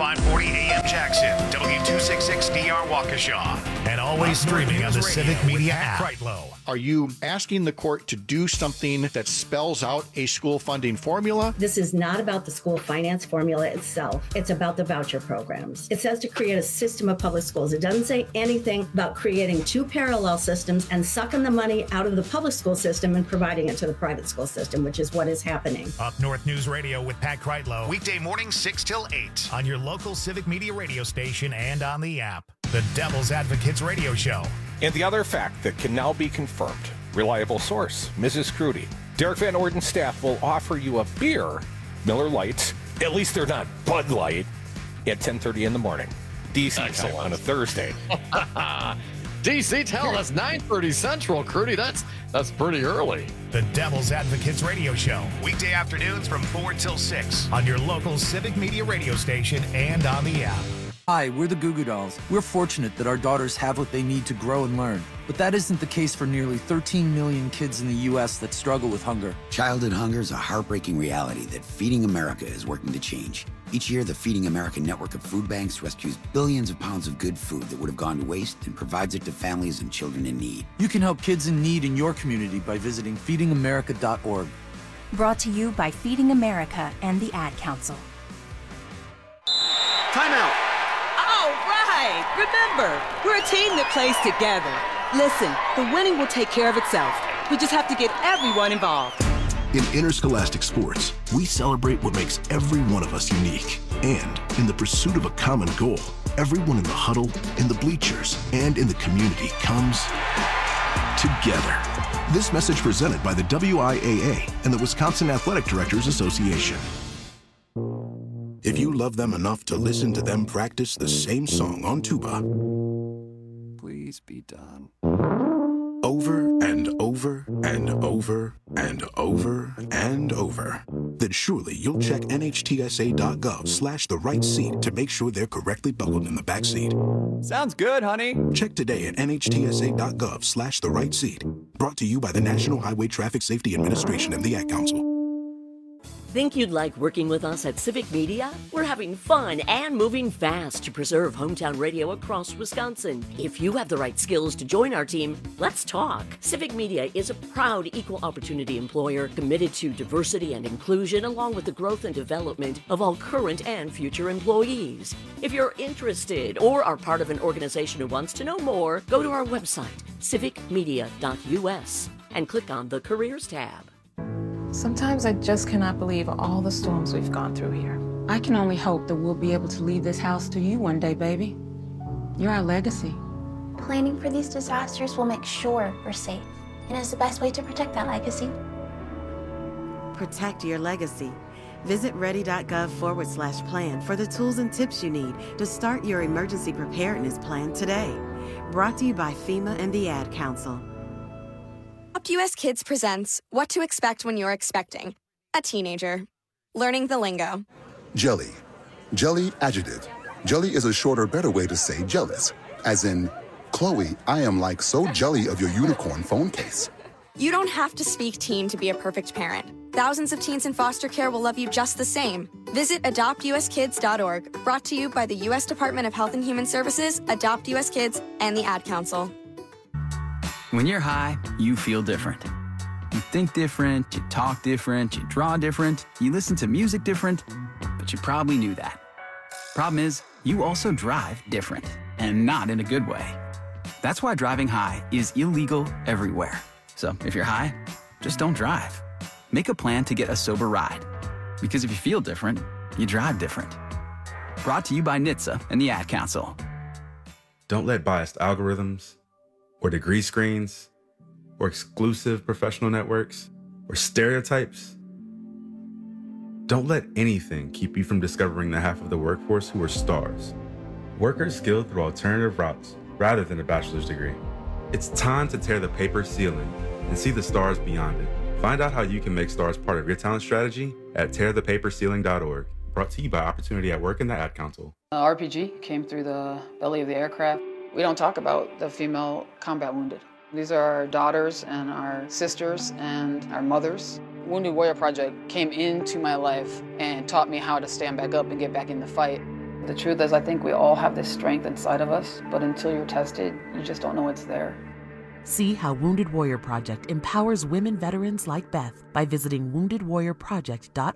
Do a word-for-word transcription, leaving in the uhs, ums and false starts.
five forty A M Jackson, W two sixty-six D R Waukesha, and always streaming on the Civic Media app. Kreitlow. Are you asking the court to do something that spells out a school funding formula? This is not about the school finance formula itself. It's about the voucher programs. It says to create a system of public schools. It doesn't say anything about creating two parallel systems and sucking the money out of the public school system and providing it to the private school system, which is what is happening. Up North News Radio with Pat Kreitlow. Weekday mornings six till eight on your local Civic Media radio station and on the app. The Devil's Advocates Radio Show. And the other fact that can now be confirmed. Reliable source, Missus Crudy. Derek Van Orden's staff will offer you a beer, Miller Lite, at least they're not Bud Light, at ten thirty in the morning. D C time on a Thursday. D C, tell us nine thirty Central, Crudy. That's that's pretty early. The Devil's Advocates Radio Show. Weekday afternoons from four till six on your local Civic Media radio station and on the app. Hi, we're the Goo Goo Dolls. We're fortunate that our daughters have what they need to grow and learn. But that isn't the case for nearly thirteen million kids in the U S that struggle with hunger. Childhood hunger is a heartbreaking reality that Feeding America is working to change. Each year, the Feeding America network of food banks rescues billions of pounds of good food that would have gone to waste and provides it to families and children in need. You can help kids in need in your community by visiting feeding america dot org. Brought to you by Feeding America and the Ad Council. Time out. All right. Remember, we're a team that plays together. Listen, the winning will take care of itself. We just have to get everyone involved. In interscholastic sports, we celebrate what makes every one of us unique. And in the pursuit of a common goal, everyone in the huddle, in the bleachers, and in the community comes together. This message presented by the W I A A and the Wisconsin Athletic Directors Association. If you love them enough to listen to them practice the same song on tuba, please be done. Over and over and over and over and over, then surely you'll check N H T S A dot gov slash the right seat to make sure they're correctly buckled in the back seat. Sounds good, honey. Check today at N H T S A dot gov slash the right seat. Brought to you by the National Highway Traffic Safety Administration and the Ad Council. Think you'd like working with us at Civic Media? We're having fun and moving fast to preserve hometown radio across Wisconsin. If you have the right skills to join our team, let's talk. Civic Media is a proud equal opportunity employer committed to diversity and inclusion along with the growth and development of all current and future employees. If you're interested or are part of an organization who wants to know more, go to our website, civic media dot U S, and click on the Careers tab. Sometimes I just cannot believe all the storms we've gone through here. I can only hope that we'll be able to leave this house to you one day, baby. You're our legacy. Planning for these disasters will make sure we're safe, and is the best way to protect that legacy. Protect your legacy. Visit ready.gov forward slash plan for the tools and tips you need to start your emergency preparedness plan today. Brought to you by FEMA and the Ad Council. Adopt U S Kids presents What to Expect When You're Expecting a Teenager. Learning the lingo. Jelly. Jelly adjective. Jelly is a shorter, better way to say jealous. As in, Chloe, I am like so jelly of your unicorn phone case. You don't have to speak teen to be a perfect parent. Thousands of teens in foster care will love you just the same. Visit adopt U S kids dot org. Brought to you by the U S Department of Health and Human Services, Adopt U S Kids, and the Ad Council. When you're high, you feel different. You think different, you talk different, you draw different, you listen to music different, but you probably knew that. Problem is, you also drive different, and not in a good way. That's why driving high is illegal everywhere. So if you're high, just don't drive. Make a plan to get a sober ride. Because if you feel different, you drive different. Brought to you by N H T S A and the Ad Council. Don't let biased algorithms, or degree screens, or exclusive professional networks, or stereotypes. Don't let anything keep you from discovering the half of the workforce who are stars. Workers skilled through alternative routes rather than a bachelor's degree. It's time to tear the paper ceiling and see the stars beyond it. Find out how you can make stars part of your talent strategy at tear the paper ceiling dot org. Brought to you by Opportunity at Work and the Ad Council. Uh, R P G came through the belly of the aircraft. We don't talk about the female combat wounded. These are our daughters and our sisters and our mothers. Wounded Warrior Project came into my life and taught me how to stand back up and get back in the fight. The truth is, I think we all have this strength inside of us, but until you're tested, you just don't know it's there. See how Wounded Warrior Project empowers women veterans like Beth by visiting wounded warrior project dot